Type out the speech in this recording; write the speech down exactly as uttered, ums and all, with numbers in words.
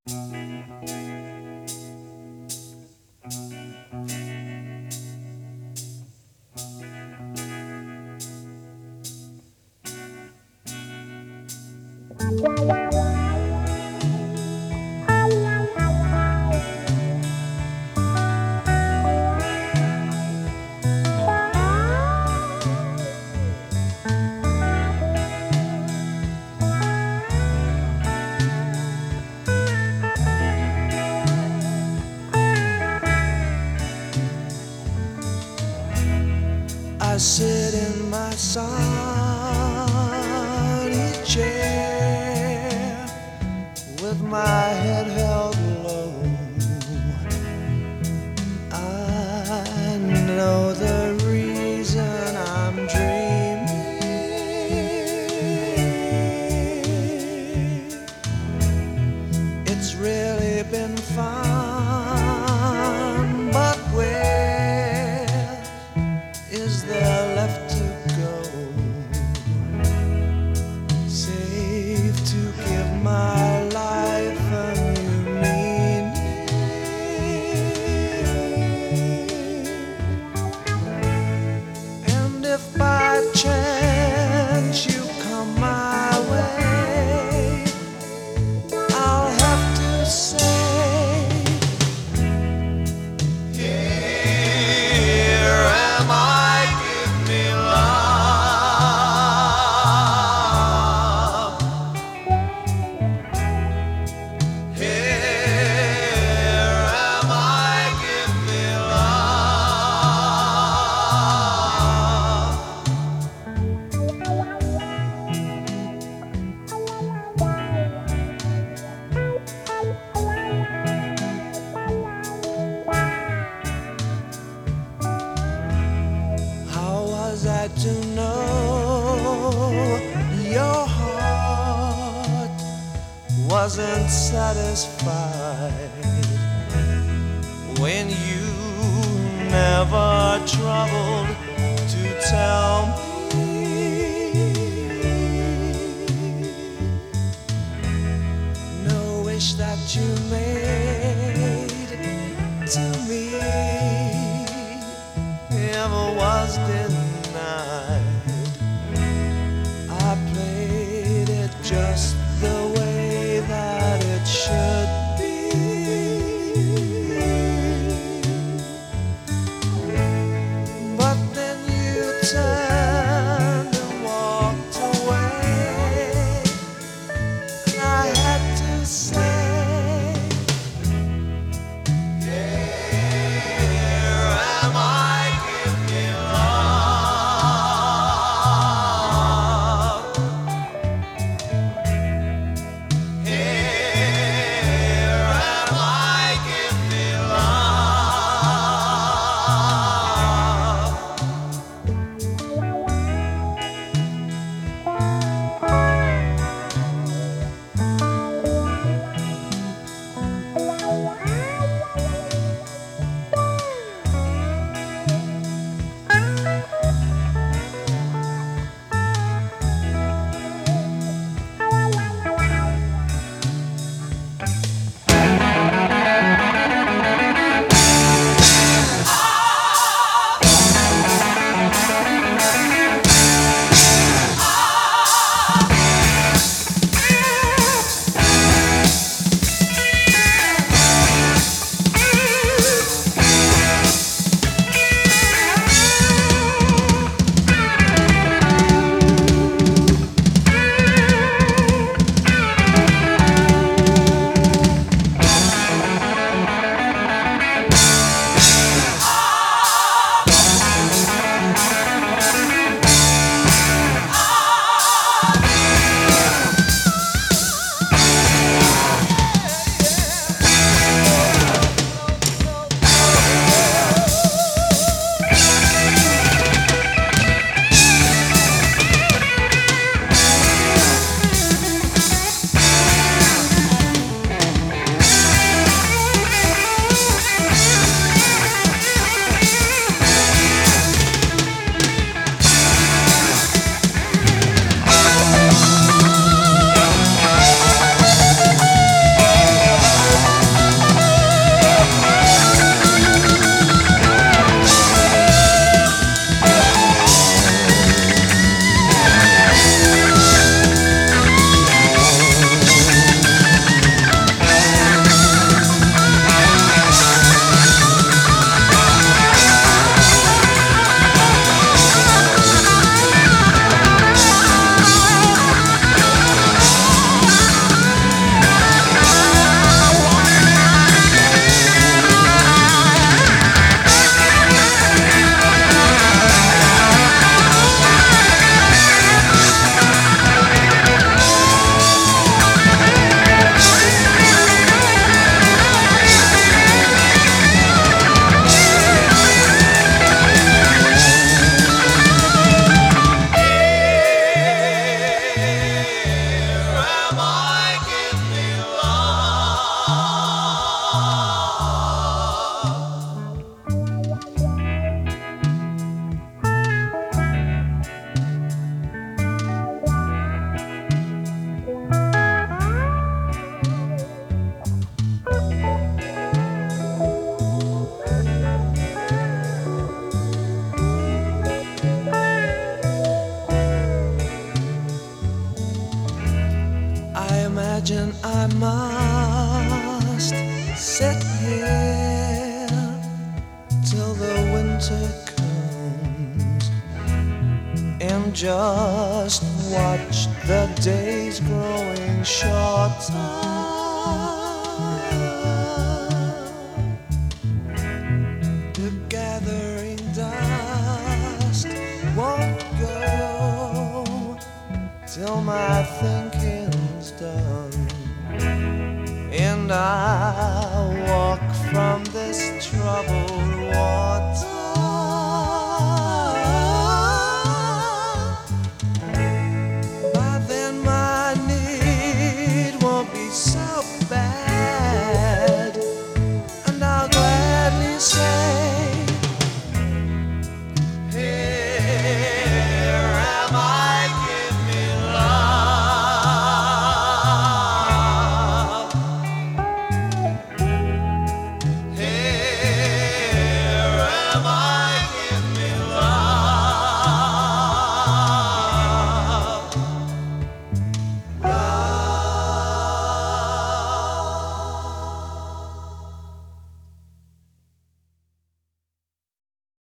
I sit in my sunny chair with my head held low. I know the reason I'm dreaming. It's really been fun, but where is there left to go? Save to give my life a new meaning. And if by chance you come my way, I'll have to say, was I to know your heart wasn't satisfied when you never troubled to tell me? No wish that you made to me ever was denied. I played it just the way that it should be. But then you turned and walked away, and I had to say, here am I, give me love. sit here till the winter comes and just watch the days growing shorter. The gathering dust won't go till my thinking's done, and I walk from the